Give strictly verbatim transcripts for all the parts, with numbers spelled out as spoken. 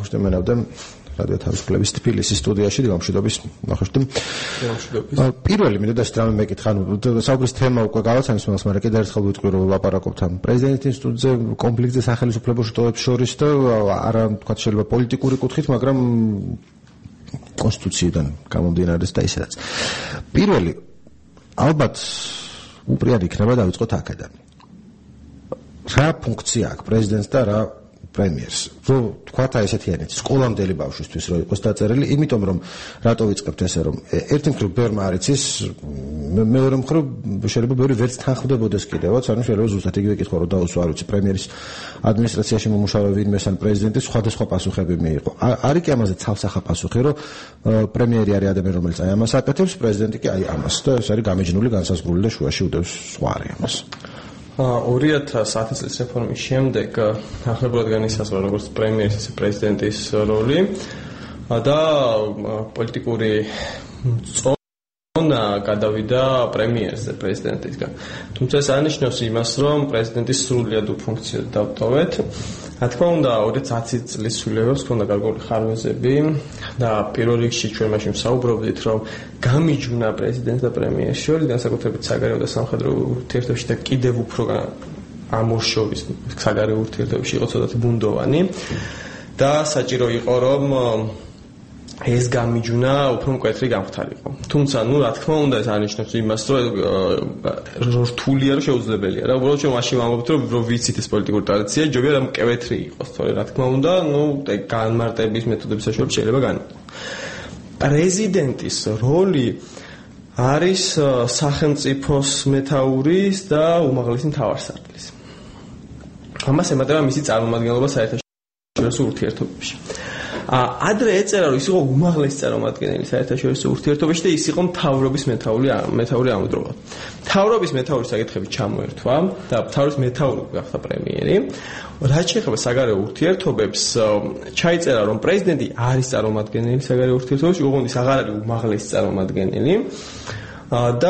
აგვისტო მენავდა რადიო თავისუფლების თბილისის სტუდიაში გამშვიდობის ნახოშტი. გამშვიდობის. პირველი მინდა და რამე მეკითხა, ანუ საუბრის თემა უკვე გავაცანეს მას, მაგრამ კიდევ ერთხელ ვიტყვი რომ ვლაპარაკობთ ამ პრეზიდენტის ინსტიტუტზე, კონფლიქტზე სახელმწიფო შტოებს შორის და არა თქვა შეიძლება პოლიტიკური კუთხით, მაგრამ კონსტიტუციიდან გამომდინარე და ისედაც. პირველი ალბათ უპირატე იქნება დავიწყოთ აქედან. რა ფუნქცია აქვს პრეზიდენტს და რა პრემიერს? რო თქვათ აი ესეთი ენით, სკოლამდელი ბავშვისთვის რო იყოს დაწერილი, იმიტომ რომ რატო ვიწყებთ ესე რომ ერთი მხრივ ბერმა არ იცის, მეორე მხრივ შეიძლება ბევრი ვერც თანხმდებოდეს კიდევაც, ანუ შეიძლება ზუსტად იგივე კითხვა რო დაუსვა, არ ვიცი, პრემიერის ადმინისტრაციაში მომუშავე ვინმე ან პრეზიდენტის სხვადასხვა პასუხები მიიღო. არის კი ამაზე ცალსახა პასუხი, რომ პრემიერი არის ადამიანი, რომელიც აი ამას აკეთებს, პრეზიდენტი კი აი ამას და ეს არის გამეჯნული, განსაზღვრული და შუაში უდევს სხვა არის ამას. ორი ათასი წლის რეფორმის შემდეგ ახლებურად განისაზღვრა როგორც პრემიერის, ისე პრეზიდენტის როლი და პოლიტიკური ზონა გადავიდა პრემიერზე პრეზიდენტისგან. თუმცა ეს ანიშნავს იმას, რომ პრეზიდენტის სრულიად უფუნქციოდ დავტოვეთ. რა თქმა უნდა, ორი ათი წლის სრულიებას ჰქონდა გარკვეული ხარვეზები და პირველ რიგში ჩვენ მაშინ ვსაუბრობდით, რომ გამიჯვნა პრეზიდენტს და პრემიერს შორის, განსაკუთრებით საგარეო და სამხედრო ურთიერთობებში და კიდევ უფრო ამორშოვის საგარეო ურთიერთობებში იყო ცოტათი ბუნდოვანი და საჭირო იყო, რომ ეს გამიჯვნა უფრო მკვეთრი გამხდარიყო. თუმცა, ну, რა თქმა უნდა, ეს ანიშნავს იმას, რომ რთულია, რომ შეუძლებელია. რა, უბრალოდ ჩვენ მაშინ ვამბობთ, რომ ვიცით ეს პოლიტიკური ტრადიცია, ჯობია რა მკვეთრი იყოს, თორე რა თქმა უნდა, ну, განმარტების მეთოდების საშუალებით შეიძლება განმარტო. პრეზიდენტის როლი არის სახელმწიფოს მეთაურის და უმაღლესი მთავარსარდლის. ამას ემატება მისი წარმომადგენლობა საერთაშორისო ურთიერთობებში. ადრე ეწერა, რომ ის იყო უმაღლესი წარმომადგენელი საერთაშორისო ურთიერთობებში და ის იყო მთავრობის მეთაური მეთაური ამავდროულად. მთავრობის მეთაურის საკითხები ჩამოერთვა და მთავრობის მეთაური გახდა პრემიერი. რაც შეეხება საგარეო ურთიერთობებს, ჩაიწერა, რომ პრეზიდენტი არის წარმომადგენელი საგარეო ურთიერთობებში, უღონდის აღარ არის უმაღლესი წარმომადგენელი და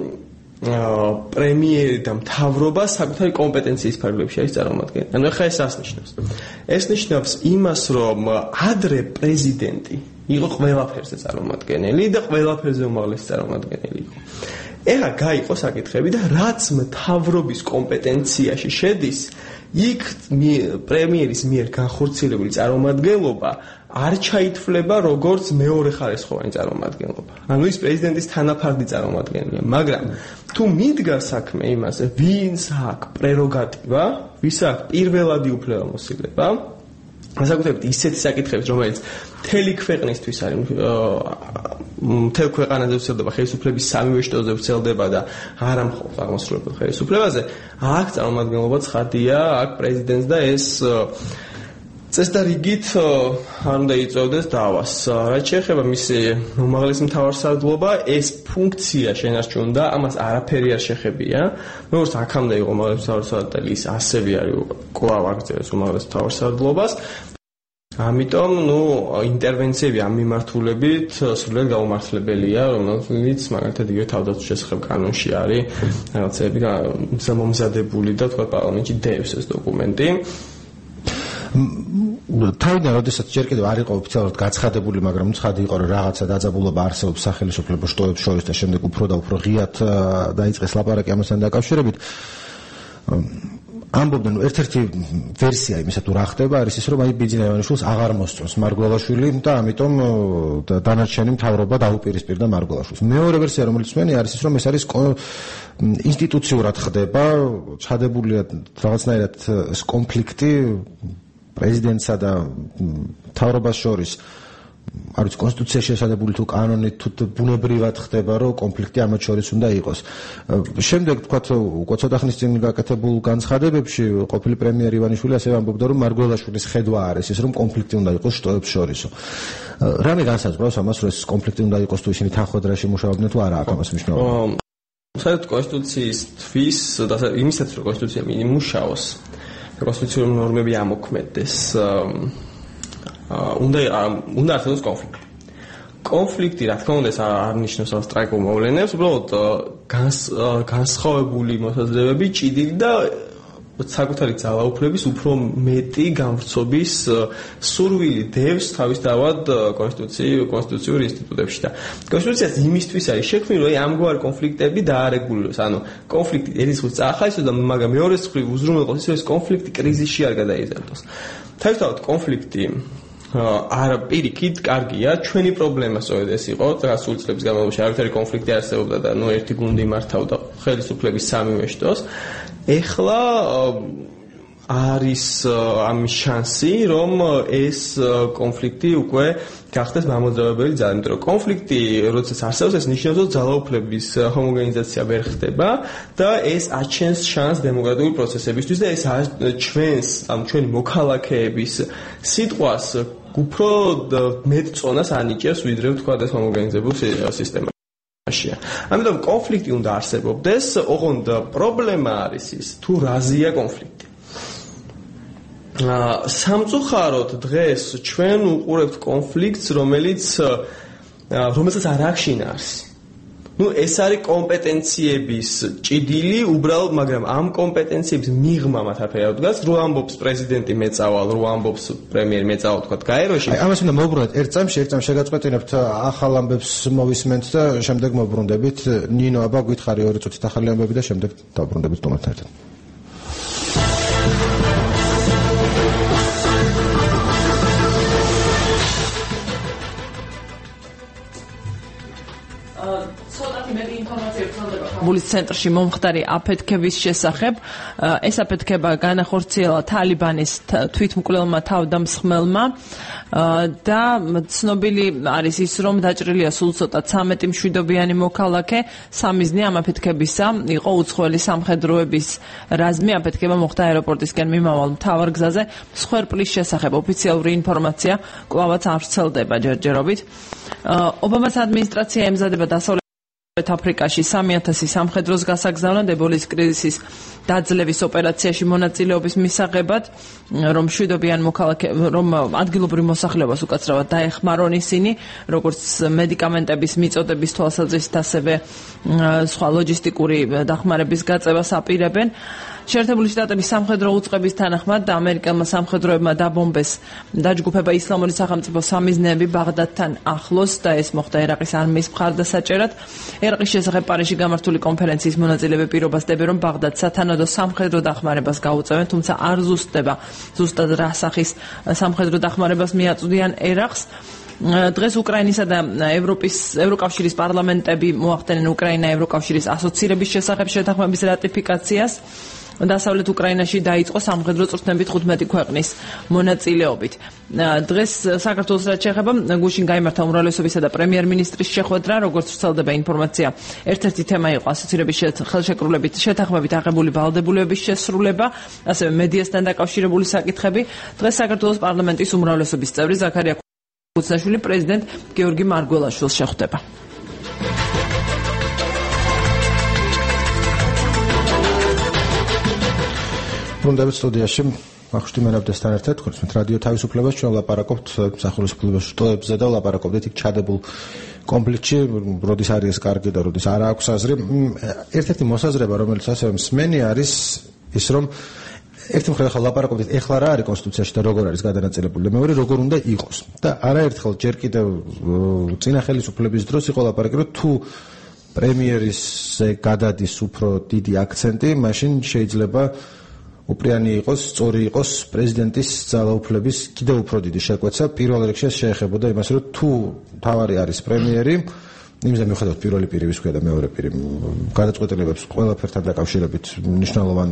პრემიერი და მთავრობა საკუთარი კომპეტენციის ფარგლებში არის წარმომადგენელი. ანუ ახლა ეს ას ნიშნავს? ეს ნიშნავს იმას, რომ ადრე პრეზიდენტი იყო ყველაფერზე წარმომადგენელი და ყველაფერზე უმაღლესი წარმომადგენელი იყო. ეხლა გაიყო საკითხები და რაც მთავრობის კომპეტენციაში შედის, იქ პრემიერის მიერ განხორციელებული წარმომადგენლობა არ ჩაითვლება როგორც მეორეხარისხოვანი წარმომადგენლობა. ანუ ის პრეზიდენტის თანაფარდი წარმომადგენელია, მაგრამ თუ მიდგა საქმე იმაზე, ვინც აქვს პრეროგატივა, ვის აქვს პირველადი უფლებამოსილება, განსაკუთრებით ისეთი საკითხებით, რომელიც მთელი ქვეყნისთვის არის, მთელ ქვეყანაზე ვრცელდება ხელისუფლების სამივე შტოზე ვრცელდება და არა მხოლოდ აღმასრულებელ ხელისუფლებაზე, აქ წარმომადგენლობა ცხადია, აქ პრეზიდენტს და ეს წესდა რიგით არ უნდა იწევდეს დავას. რაც შეეხება მისი უმაღლესი მთავარსარდლობა, ეს ფუნქცია შენარჩუნდა, ამას არაფერი არ შეხებია. როგორც აქამდე იყო უმაღლესი მთავარსარდლი, ის ასევე არის კვლავ აღწერს უმაღლეს მთავარსარდლობას. ამიტომ, ну, ინტერვენციები ამ მიმართულებით სრულიად გაუმართლებელია, რომელიც მაგალითად იგივე თავდაცვის შესახებ კანონში არის, რაღაცები მომზადებული და თქვა პარლამენტში დევს ეს დოკუმენტი. თავიდან როდესაც ჯერ კიდევ არ იყო ოფიციალურად გაცხადებული, მაგრამ ცხადი იყო, რომ რაღაცა დაძაბულობა არსებობს სახელმწიფო შტოებს შორის და შემდეგ უფრო და უფრო ღიად დაიწყეს ლაპარაკი ამასთან დაკავშირებით. ამბობდნენ, ერთ-ერთი ვერსია იმისა თუ რა ხდება არის ის, რომ აი ბიძინა ივანიშვილს აღარ მოსწონს მარგველაშვილი და ამიტომ დანარჩენი მთავრობა დაუპირისპირდა მარგველაშვილს. მეორე ვერსია, რომელიც მენი არის ის, რომ ეს არის ინსტიტუციურად ხდება, ჩადებულია რაღაცნაირად ეს კონფლიქტი პრეზიდენტსა და მთავრობას შორის. არ ვიცი, კონსტიტუციაში შესაძლებელი თუ კანონით თუ ბუნებრივად ხდება, რომ კონფლიქტი ამათ შორის უნდა იყოს. შემდეგ თქვათ, უკვე ცოტა ხნის წინ გაკეთებულ განცხადებებში ყოფილი პრემიერი ივანიშვილი ასევე ამბობდა, რომ მარგველაშვილის ხედვა არის ის, რომ კონფლიქტი უნდა იყოს შტოებს შორისო. რამე განსაზღვრავს ამას, რომ ეს კონფლიქტი უნდა იყოს თუ ისინი თანხმედრაში მუშაობდნენ თუ არა, აქ ამას მნიშვნელობა. საერთოდ კონსტიტუციისთვის და იმისაც, რომ კონსტიტუცია მიმუშაოს, კონსტიტუციური ნორმები ამოქმედდეს, უნდა უნდა არსებობს კონფლიქტი. კონფლიქტი, რა თქმა უნდა, არ ნიშნავს სტრაიკულ მოვლენებს, უბრალოდ განსხვავებული მოსაზრებები ჭიდილი და საკუთარი ძალაუფლების უფრო მეტი გამვრცობის სურვილი დევს თავისთავად კონსტიტუციური კონსტიტუციური ინსტიტუტებში და კონსტიტუციას იმისთვის არის შექმნილი, რომ ამგვარი კონფლიქტები დაარეგულიროს. ანუ კონფლიქტი ერისხმის წაახალისოს და მაგრამ მეორე მხრივ უზრუნველყოს ისე, რომ ეს კონფლიქტი კრიზისში არ გადაიზარდოს. თავისთავად კონფლიქტი არა პირიქით კარგია, ჩვენი პრობლემა სწორედ ეს იყო, რა სულ წლების განმავლობაში არავითარი კონფლიქტი არსებობდა და ნუ ერთი გუნდი მართავდა ხელისუფლების სამივე შტოს. ეხლა არის ამის შანსი, რომ ეს კონფლიქტი უკვე გახდეს მამოძრავებელი ძალა, იმიტომ რომ კონფლიქტი, როდესაც არსებობს, ეს ნიშნავს, რომ ძალაუფლების ჰომოგენიზაცია ვერ ხდება და ეს აჩენს შანსს დემოკრატიული პროცესებისთვის და ეს ჩვენს, ანუ ჩვენი მოქალაქეების სიტყვას უფრო მეტ წონას ანიჭებს, ვიდრე ვთქვათ ეს ჰომოგენიზებულ სისტემაშია. ამიტომ კონფლიქტი უნდა არსებობდეს, ოღონდ პრობლემა არის ის, თუ რაზეა კონფლიქტი. სამწუხაროდ დღეს ჩვენ უყურებთ კონფლიქტს, რომელიც რომელსაც არ აქვს შინაარსი. ნუ ეს არის კომპეტენციების ჭიდილი, უბრალოდ, მაგრამ ამ კომპეტენციების მიღმა მათ არაფერი არ დგას, რო ამბობს პრეზიდენტი მეწავალ, რო ამბობს პრემიერი მეწავალ, თქვა გაეროში. აი, ამას უნდა მოვუბრუნდეთ ერთ წამში, ერთ წამში შეგაწყვეტინებთ ახალ ამბებს მოვისმენთ და შემდეგ მოვუბრუნდებით. ნინო, აბა გითხარი ორი წუთით ახალი ამბები და შემდეგ დავუბრუნდებით თომასთან ერთად. ბულის ცენტრში მომხდარი აფეთქების შესახებ. ეს აფეთქება განახორციელა თალიბანის თვითმკვლელმა თავდამსხმელმა და ცნობილი არის ის, რომ დაჭრილია სულ ცოტა ცამეტი მშვიდობიანი მოქალაქე. სამიზნე ამ აფეთქებისა იყო უცხოელი სამხედროების რაზმი. აფეთქება მოხდა აეროპორტისკენ მიმავალ მთავარ გზაზე. მსხვერპლის შესახებ ოფიციალური ინფორმაცია კვლავაც არ ვრცელდება ჯერჯერობით. ობამას ადმინისტრაცია ემზადება დასავლეთ აფრიკაში სამი ათასი სამხედროს გასაგზავნად ებოლის კრიზისის დაძლევის ოპერაციაში მონაწილეობის მისაღებად, რომ მშვიდობიან მოქალაქე, რომ ადგილობრივ მოსახლეობას უკაცრავად დაეხმარონ ისინი, როგორც მედიკამენტების მიწოდების თვალსაზრისით, ასევე სხვა ლოჯისტიკური დახმარების გაწევას აპირებენ. შეერთებული შტატების სამხედრო უწყების თანახმად ამერიკელმა სამხედროებმა დაბომბეს დაჯგუფება ისლამური სახელმწიფო სამიზნეები ბაღდადთან ახლოს და ეს მოხდა ერაყის არმიის მხარდასაჭერად. ერაყის შესახებ პარიზში გამართული კონფერენციის მონაწილეები პირობას დებენ, რომ ბაღდადს სათანადო სამხედრო დახმარებას გაუწევენ, თუმცა არ ზუსტდება ზუსტად რა სახის სამხედრო დახმარებას მიაწვდიან ერაყს. დღეს უკრაინისა და ევროპის ევროკავშირის პარლამენტები მოახდენენ უკრაინა-ევროკავშირის ასოცირების შესახებ შეთანხმების რატიფიკაციას. დასავლეთ უკრაინაში დაიწყო სამხედრო წვრთნებით თხუთმეტი ქვეყნის მონაწილეობით. დღეს საქართველოს რაც შეეხება გუშინ გაიმართა უმრავლესობისა და პრემიერ-მინისტრის შეხვედრა, როგორც ვრცელდება ინფორმაცია. ერთ-ერთი თემა იყო ასოცირების ხელშეკრულებით შეთანხმებით აღებული ვალდებულებების შესრულება, ასევე მედიასთან დაკავშირებული საკითხები. დღეს საქართველოს პარლამენტის უმრავლესობის წევრი ზაქარია ქუცნაშვილი პრეზიდენტ გიორგი მარგველაშვილს შეხვდება. ბრუნდებით სტუდიაში ახშტი მენაბდესთან ერთად ხურცმით რადიო თავისუფლებას ჩვენ ვლაპარაკობთ სახელმწიფოს შტოებზე და ვლაპარაკობთ იქ ჩადებულ კონფლიქტში, როდის არის კარგი და როდის არ აქვს აზრი. ერთ-ერთი მოსაზრება, რომელიც ასევე მსმენი არის ის, რომ ერთი მხრივ ახლა ვლაპარაკობთ ეხლა რა არის კონსტიტუციაში და როგორ არის გადანაწილებული და მეორე როგორ უნდა იყოს. და არაერთხელ ჯერ კიდევ წინა ხელისუფლების დროს იყო ლაპარაკი, რომ თუ პრემიერისზე გადადის უფრო დიდი აქცენტი, მაშინ შეიძლება უპრიანი იყოს, სწორი იყოს პრეზიდენტის ძალაუფლების კიდევ უფრო დიდი შეკვეცა. პირველ რიგში შეეხებოდა იმას, რომ თუ თავარი არის პრემიერი, იმზე მიუხედავად პირველი პირი ვის ქვია და მეორე პირი გადაწყვეტილებებს ყველაფერთან დაკავშირებით მნიშვნელოვან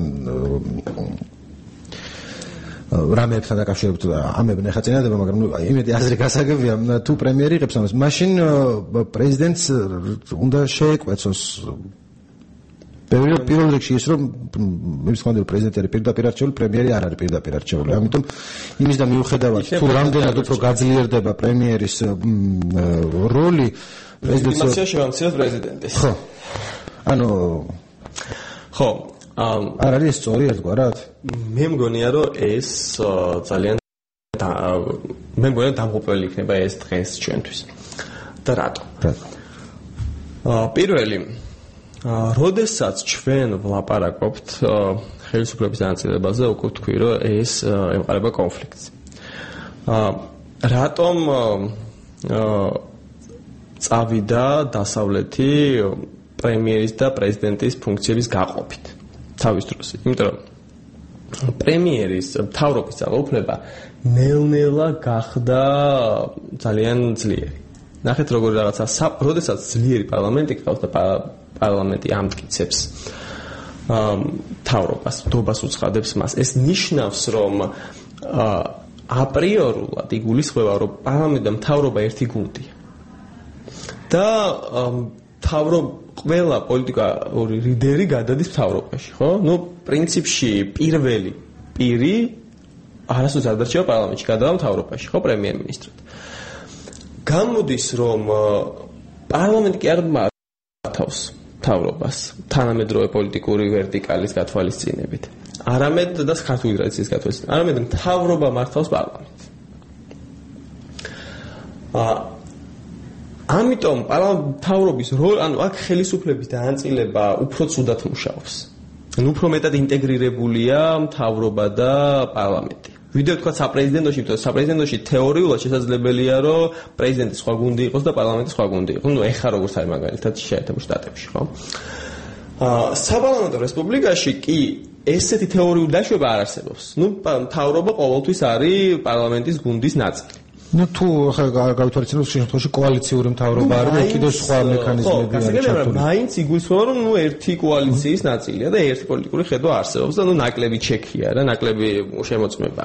რამებთან დაკავშირებით ამებენ ახლა წინადება, მაგრამ იმედი აზრი გასაგებია, თუ პრემიერი იღებს ამას, მაშინ პრეზიდენტს უნდა შეეკვეცოს პირველ რიგში ის, რომ იმის ხანდელ პრეზიდენტი არის პირდაპირ არჩეული, პრემიერი არ არის პირდაპირ არჩეული. ამიტომ იმის და მიუხედავად თუ რამდენად უფრო გაძლიერდება პრემიერის როლი, პრეზიდენტს შევამციროთ პრეზიდენტის. ხო. ანუ ხო, არ არის სწორი ერთგვარად? მე მგონია, რომ ეს ძალიან მე მგონია დამღუპველი იქნება ეს დღეს ჩვენთვის. და რატო? რატო? პირველი როდესაც ჩვენ ვლაპარაკობთ ხელისუფლების განაწილებაზე უკვე თქვი, რომ ეს ემყარება კონფლიქტს. აა რატომ აა წავიდა დასავლეთი პრემიერის და პრეზიდენტის ფუნქციების გაყოფით თავის დროს. იმიტომ რომ პრემიერის მთავრობის ძალაუფლება ნელ-ნელა გახდა ძალიან ძლიერი. ნახეთ როგორ რაღაცა, როდესაც ძლიერი პარლამენტი ყავს და პარლამენტი ამტკიცებს მთავრობას, დობას უცხადებს მას. ეს ნიშნავს, რომ აპრიორულად იგულისხმება, რომ პარლამენტი და მთავრობა ერთი გუნდია. და მთავრობა ყველა პოლიტიკური ლიდერი გადადის მთავრობაში, ხო? ნუ პრინციპში პირველი პირი არასოდეს არ დარჩება პარლამენტში, გადავა მთავრობაში, ხო, პრემიერ-მინისტრად. გამოდის, რომ პარლამენტი კი არ მართავს მთავრობას თანამედროვე პოლიტიკური ვერტიკალის გათვალისწინებით. არამედ და ქართული ტრადიციის გათვალისწინებით. არამედ მთავრობა მართავს პარლამენტს. აა ამიტომ მთავრობის როლი, ანუ აქ ხელისუფლების დაანაწილება უფრო ცუდად მუშაობს. ანუ უფრო მეტად ინტეგრირებულია მთავრობა და პარლამენტი. ვიდრე თქვა საპრეზიდენტოში, იმიტომ რომ საპრეზიდენტოში თეორიულად შესაძლებელია, რომ პრეზიდენტი სხვა გუნდი იყოს და პარლამენტი სხვა გუნდი იყოს. ნუ ეხა როგორც არის მაგალითად შეერთებულ შტატებში, ხო? აა საპარლამენტო რესპუბლიკაში კი ესეთი თეორიული დაშვება არ არსებობს. ნუ მთავრობა ყოველთვის არის პარლამენტის გუნდის ნაწილი. ну თუ ახლა გავითვალისწინოთ შემთხვევაში კოალიციური მთავრობა არის და კიდევ სხვა მექანიზმები არის ჩართული. მაინც იგულისხმება რომ ნუ ერთი კოალიციის ნაწილია და ერთი პოლიტიკური ხედვა არსებობს და ნუ ნაკლები ჩექია რა, ნაკლები შემოწმება.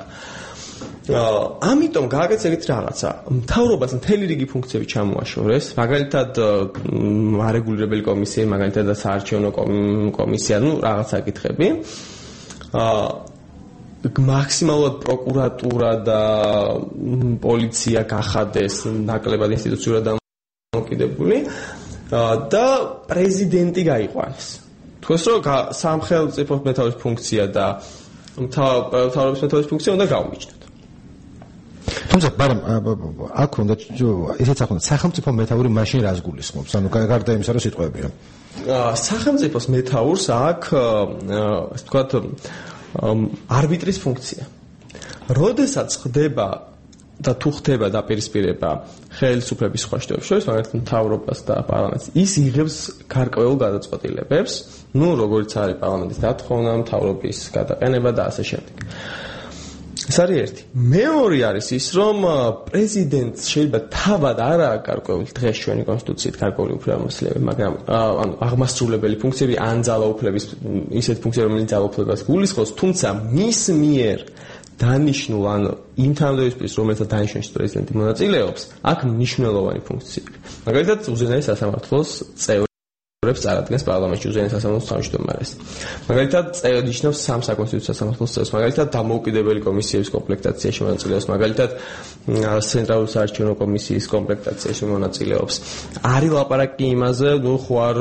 ამიტომ გააკეთეთ რაღაცა. მთავრობას მთელი რიგი ფუნქციები ჩამოაშორეს, მაგალითად არეგულირებელი კომისია, მაგალითად საარჩევნო კომისია, ნუ რაღაცა კითხები. აა მაქსიმალურად პროკურატურა და პოლიცია გახადეს ნაკლებად ინსტიტუციურად დამოკიდებული და პრეზიდენტი გაიყვანეს. თქოს რომ სამხელწიფო მეთაურის ფუნქცია და მთავრობის მეთაურის ფუნქცია უნდა გაუმიჯნოთ. თუმცა მაგრამ აქ უნდა ესეც ახლა სახელმწიფო მეთაური მაშინ რას გულისხმობს? ანუ გარდა იმისა რომ სიტყვებია. სახელმწიფოს მეთაურს აქ ასე ვთქვათ არბიტრის ფუნქცია. როდესაც ხდება და თუ ხდება დაპირისპირება ხელისუფლების სხვა შტოების შორის, მაგალითად მთავრობას და პარლამენტს, ის იღებს გარკვეულ გადაწყვეტილებებს, ნუ როგორც არის პარლამენტის დათხოვნა, მთავრობის გადაყენება და ასე შემდეგ. ეს არის ერთი. მეორე არის ის, რომ პრეზიდენტს შეიძლება თავად არ აქვს გარკვეული დღეს ჩვენი კონსტიტუციით გარკვეული უფლებამოსილება, მაგრამ ანუ აღმასრულებელი ფუნქციები ან ძალაუფლების ისეთ ფუნქციები, რომელიც ძალაუფლებას გულისხმობს, თუმცა მის მიერ დანიშნულ ან იმ თანამდებობის, რომელსაც დანიშნავს პრეზიდენტი მონაწილეობს, აქ მნიშვნელოვანი ფუნქციები. მაგალითად, უზენაეს სასამართლოს წევრი წარადგენს პარლამენტში უზენაეს სასამართლოს თავმჯდომარეს. მაგალითად, ნიშნავს სამ საკონსტიტუციო სასამართლოს წევრს, მაგალითად, დამოუკიდებელი კომისიების კომპლექტაციაში მონაწილეობს, მაგალითად, ცენტრალური საარჩევნო კომისიის კომპლექტაციაში მონაწილეობს. არის ლაპარაკი იმაზე, ნუ ხوار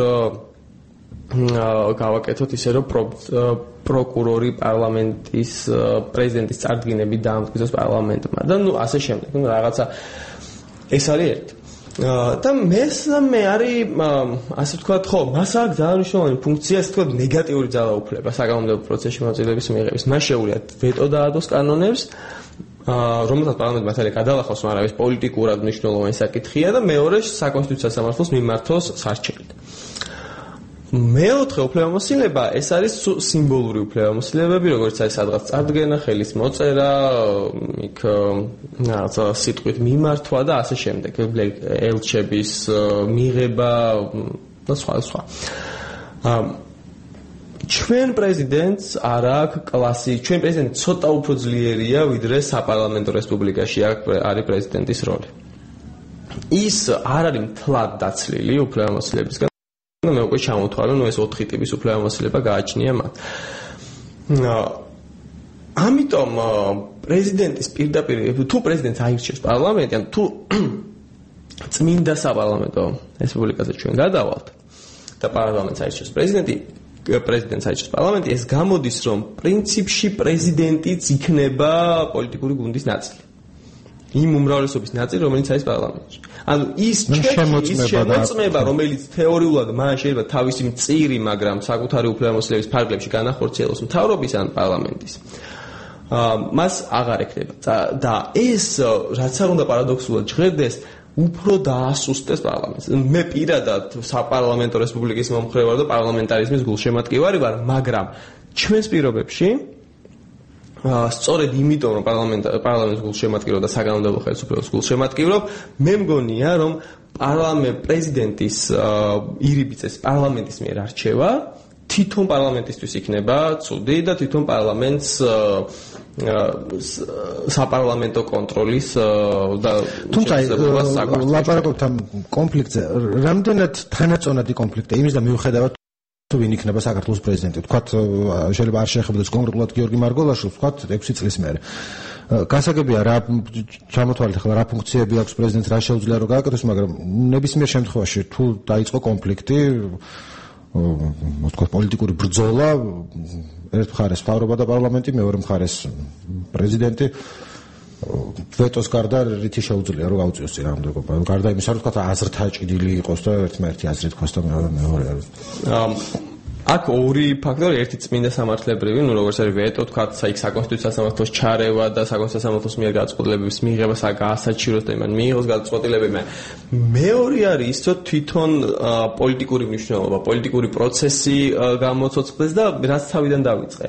გავაკეთოთ ისე, რომ პროკურორი პარლამენტის პრეზიდენტის წარდგინებით დაამტკიცოს პარლამენტმა და ნუ ასე შემდეგ. ნუ რაღაცა ეს არის ერთი. და მესამე არის ასე ვთქვათ, ხო, მას აქვს ძალიან მნიშვნელოვანი ფუნქცია, ასე ვთქვათ, ნეგატიური ძალაუფლება საკანონმდებლო პროცესში მონაწილეობის მიღების. მას შეუძლია ვეტო დაადოს კანონებს, რომელსაც პარლამენტმა მართალია გადალახავს, მაგრამ ეს პოლიტიკურად მნიშვნელოვანი საკითხია და მეორე საკონსტიტუციო სასამართლოს მიმართოს სარჩელით. მეოთხე უფლებამოსილება ეს არის სიმბოლური უფლებამოსილებები, როგორც არის სადღაც წარდგენა, ხელის მოწერა, იქ რაღაცა სიტყვით მიმართვა და ასე შემდეგ, ელჩების მიღება და სხვა სხვა. ჩვენ პრეზიდენტს არ აქვს კლასი, ჩვენ პრეზიდენტი ცოტა უფრო ძლიერია, ვიდრე საპარლამენტო რესპუბლიკაში არის პრეზიდენტის როლი. ის არ არის მთლად დაცლილი უფლებამოსილებისგან. მე უკვე ჩამოთვალე, ნუ ეს ოთხი ტიპის უფლებამოსილება გააჩნია მათ. ამიტომ პრეზიდენტის პირდაპირ თუ პრეზიდენტს აირჩევს პარლამენტი, ან თუ წმინდა საპარლამენტო რესპუბლიკაზე ჩვენ გადავალთ და პარლამენტს აირჩევს პრეზიდენტი, პრეზიდენტს აირჩევს პარლამენტი, ეს გამოდის, რომ პრინციპში პრეზიდენტიც იქნება პოლიტიკური გუნდის ნაწილი. იმ უმრავლესობის ნაწილი, რომელიც არის პარლამენტში. ანუ ის შემოწმება, რომელიც თეორიულად მან შეიძლება თავისი მწირი, მაგრამ საკუთარი უფლებამოსილების ფარგლებში განახორციელოს მთავრობის ან პარლამენტის. მას აღარ ექნება. და ეს რაც არ უნდა პარადოქსულად ჟღერდეს, უფრო დაასუსტეს პარლამენტს. მე პირადად საპარლამენტო რესპუბლიკის მომხრე ვარ და პარლამენტარიზმის გულშემატკივარი ვარ, მაგრამ ჩვენს პირობებში სწორედ იმიტომ რომ პარლამენტ პარლამენტს გულშემატკივრობ და საგანმანათლებლო ხელისუფლებას გულშემატკივრობ, მე მგონია რომ პარლამენტ პრეზიდენტის ირიბიწეს პარლამენტის მიერ არჩევა თვითონ პარლამენტისთვის იქნება ცუდი და თვითონ პარლამენტს საპარლამენტო კონტროლის და თუმცა ლაპარაკობთ ამ კონფლიქტზე, რამდენად თანაწონადი კონფლიქტია იმის და მიუხედავად თუ ვინ იქნება საქართველოს პრეზიდენტი, თქვათ შეიძლება არ შეეხებოდეს კონკრეტულად გიორგი მარგველაშვილს, თქვათ ექვსი წლის მერე. გასაგებია რა ჩამოთვალეთ ახლა რა ფუნქციები აქვს პრეზიდენტს, რა შეუძლია რომ გააკეთოს, მაგრამ ნებისმიერ შემთხვევაში თუ დაიწყო კონფლიქტი, თქვათ პოლიტიკური ბრძოლა, ერთ მხარეს მთავრობა და პარლამენტი, მეორე მხარეს პრეზიდენტი ვეტოს გარდა რითი შეუძლია რომ გაუწიოს წინააღმდეგობა. გარდა იმისა, რომ თქვათ აზრთა ჭიდილი იყოს და ერთმანეთი აზრი თქვას და მეორე არის. აქ ორი ფაქტორი, ერთი წმინდა სამართლებრივი, ну როგორც არის ვეტო, თქვათ, საიქ საკონსტიტუციო სამართლოს ჩარევა და საკონსტიტუციო სამართლოს მიერ გადაწყვეტილებების მიღება, გაასაჩივროს და იმან მიიღოს გადაწყვეტილებები. მეორე არის ის, რომ თვითონ პოლიტიკური მნიშვნელობა, პოლიტიკური პროცესი გამოცოცხლდეს და რაც თავიდან დავიწყე.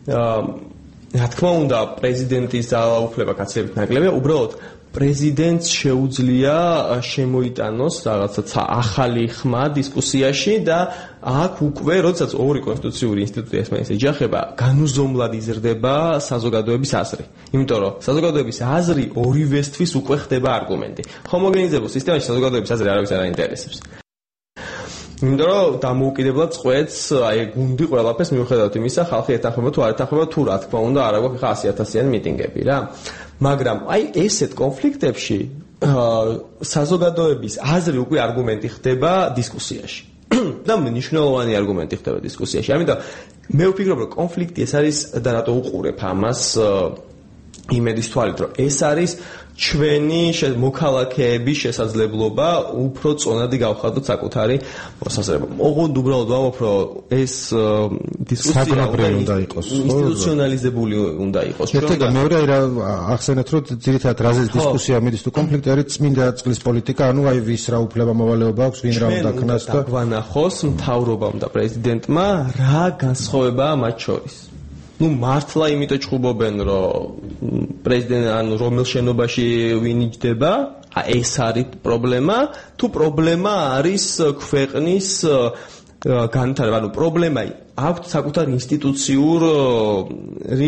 რა თქმა უნდა, პრეზიდენტის ძალაუფლება გაცილებით ნაკლებია, უბრალოდ პრეზიდენტს შეუძლია შემოიტანოს რაღაცა ახალი ხმა დისკუსიაში და აქ უკვე, როდესაც ორი კონსტიტუციური ინსტიტუტი ერთმანეთს ეჯახება, განუზომლად იზრდება საზოგადოების აზრი. იმიტომ რომ საზოგადოების აზრი ორივესთვის უკვე ხდება არგუმენტი. ჰომოგენიზებულ სისტემაში საზოგადოების აზრი არავის არ აინტერესებს. იმიტომ რომ დამოუკიდებლად წყვეტს აი გუნდი ყველაფერს მიუხედავად იმისა, ხალხი ეთანხმება თუ არ ეთანხმება თუ რა თქმა უნდა არ აქვს ხა ასი ათასიანი მიტინგები რა. მაგრამ აი ესეთ კონფლიქტებში საზოგადოების აზრი უკვე არგუმენტი ხდება დისკუსიაში. და მნიშვნელოვანი არგუმენტი ხდება დისკუსიაში. ამიტომ მე ვფიქრობ, რომ კონფლიქტი ეს არის და რატო უყურებ ამას იმედის თვალით, რომ ეს არის ჩვენი მოქალაქეების შესაძლებლობა უფრო წონადი გავხადოთ საკუთარი მოსაზრება. ოღონდ უბრალოდ ვამბობ, რომ ეს დისკუსია უნდა იყოს, ინსტიტუციონალიზებული უნდა იყოს. ერთი და მეორე რა ახსენეთ, რომ ძირითადად რაზეც დისკუსია მიდის თუ კონფლიქტი არის წმინდა წყლის პოლიტიკა, ანუ აი ვის რა უფლება მოვალეობა აქვს, ვინ რა უნდა ქნას და გვანახოს მთავრობამ და პრეზიდენტმა რა განსხვავებაა მათ შორის. ну მართლა იმიტომ ჩხუბობენ რომ პრეზიდენტი ანუ რომელ შენობაში ვინიჯდება ეს არის პრობლემა თუ პრობლემა არის ქვეყნის განვითარება ანუ პრობლემა აქვს საკუთარ ინსტიტუციური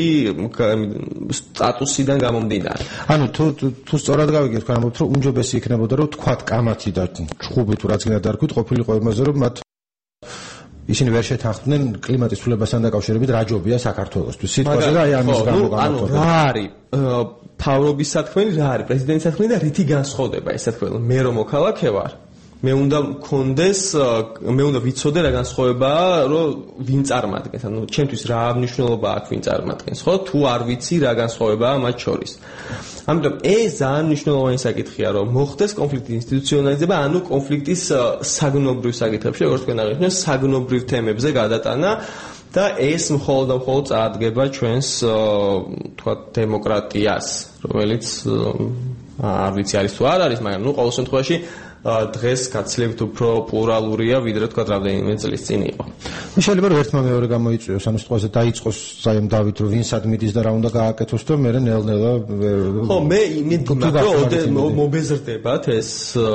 სტატუსიდან გამომდინარე ანუ თუ თუ სწორად გავიგეთ თქვენ ამბობთ რომ უმჯობესი იქნებოდა რომ თქვათ კამათი და ჩხუბი თუ რაც გინდა დარქვით ყოფილიყო იმაზე რომ მათ ისინი ვერ შეთანხმდნენ კლიმატის ცვლილებასთან დაკავშირებით რა ჯობია საქართველოსთვის. სიტყვაზე და აი ამის გამო ანუ რა არის მთავრობის საქმე, რა არის პრეზიდენტის საქმე და რითი განსხვავდება ეს საქმე? მე რომ მოქალაქე ვარ, მე უნდა მქონდეს, მე უნდა ვიცოდე რა განსხვავებაა, რომ ვინ წარმატებს. ანუ ჩემთვის რა მნიშვნელობა აქვს ვინ წარმატებს, ხო? თუ არ ვიცი რა განსხვავებაა მათ შორის. ამიტომ ეს ძალიან მნიშვნელოვანი საკითხია, რომ მოხდეს კონფლიქტის ინსტიტუციონალიზება, ანუ კონფლიქტის საგნობრივ საკითხებში, როგორც თქვენ აღნიშნეთ, საგნობრივ თემებზე გადატანა და ეს მხოლოდ და მხოლოდ წარადგება ჩვენს თქვა დემოკრატიას, რომელიც არ ვიცი არის თუ არ არის, მაგრამ ნუ ყოველ შემთხვევაში დღეს გაცილებით უფრო პლურალურია, ვიდრე თქვა რამდენიმე წლის წინ იყო. შეიძლება რომ ერთმა მეორე გამოიწვიოს, ანუ სიტყვაზე დაიწყოს საერთოდ დავით რომ ვინსად მიდის და რა უნდა გააკეთოს და მე ნელ-ნელა ხო მე იმედი მაქვს რომ მობეზრდებათ ეს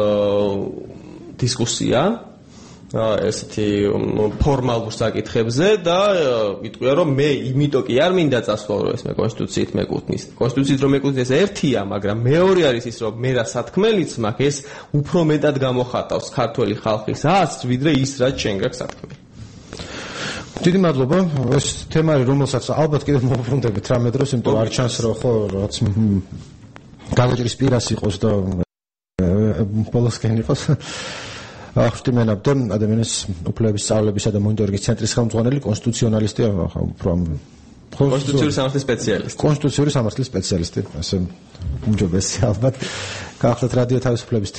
დისკუსია ესეთი ფორმალურ საკითხებზე და ვიტყვია რომ მე იმიტომ კი არ მინდა წასვლა რომ ეს მე კონსტიტუციით მეკუთვნის. კონსტიტუციით რომ მეკუთვნის ერთია, მაგრამ მეორე არის ის რომ მე რა სათქმელიც მაქვს ეს უფრო მეტად გამოხატავს ქართველი ხალხის აზრს, ვიდრე ის რაც შენ გაქვს სათქმელი. დიდი მადლობა. ეს თემა არის რომელსაც ალბათ კიდევ მოვუბრუნდებით რამე დროს, იმიტომ არ ჩანს რომ ხო რაც გადაჭრის პირას იყოს და პოლოსკენ იყოს. ახშტიმენავდა ადამიანის უფლებების სწავლებისა და მონიტორინგის ცენტრის ხელმძღვანელი კონსტიტუციონალისტი უფრო კონსტიტუციური სამართლის სპეციალისტი. კონსტიტუციური სამართლის სპეციალისტი, ასე უმჯობესია ალბათ. გაახსნათ რადიო თავისუფლების